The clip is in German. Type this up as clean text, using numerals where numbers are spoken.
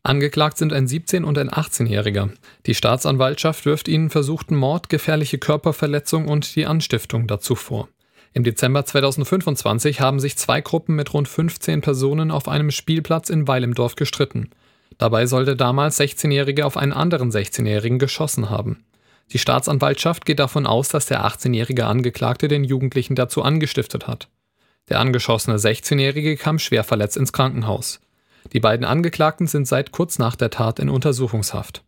Angeklagt sind ein 17- und ein 18-Jähriger. Die Staatsanwaltschaft wirft ihnen versuchten Mord, gefährliche Körperverletzung und die Anstiftung dazu vor. Im Dezember 2025 haben sich zwei Gruppen mit rund 15 Personen auf einem Spielplatz in Weil im Dorf gestritten. Dabei soll der damals 16-Jährige auf einen anderen 16-Jährigen geschossen haben. Die Staatsanwaltschaft geht davon aus, dass der 18-jährige Angeklagte den Jugendlichen dazu angestiftet hat. Der angeschossene 16-Jährige kam schwer verletzt ins Krankenhaus. Die beiden Angeklagten sind seit kurz nach der Tat in Untersuchungshaft.